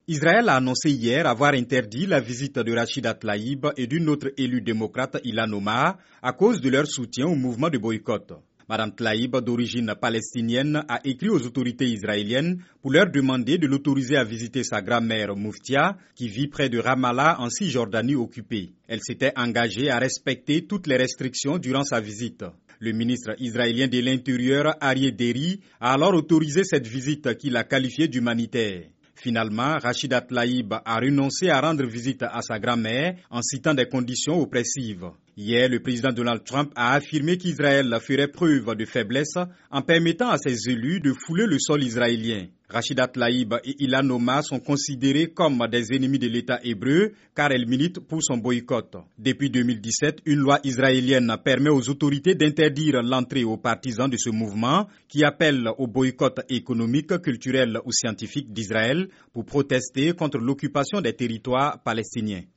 Israël a annoncé hier avoir interdit la visite de Rachida Tlaib et d'une autre élue démocrate, Ilhan Omar, à cause de leur soutien au mouvement de boycott. Madame Tlaib, d'origine palestinienne, a écrit aux autorités israéliennes pour leur demander de l'autoriser à visiter sa grand-mère Mouftia, qui vit près de Ramallah en Cisjordanie occupée. Elle s'était engagée à respecter toutes les restrictions durant sa visite. Le ministre israélien de l'Intérieur, Aryeh Deri, a alors autorisé cette visite qu'il a qualifiée d'humanitaire. Finalement, Rachida Tlaib a renoncé à rendre visite à sa grand-mère en citant des conditions oppressives. Hier, le président Donald Trump a affirmé qu'Israël ferait preuve de faiblesse en permettant à ses élus de fouler le sol israélien. Rachida Tlaib et Ilhan Omar sont considérés comme des ennemis de l'État hébreu car elles militent pour son boycott. Depuis 2017, une loi israélienne permet aux autorités d'interdire l'entrée aux partisans de ce mouvement qui appelle au boycott économique, culturel ou scientifique d'Israël pour protester contre l'occupation des territoires palestiniens.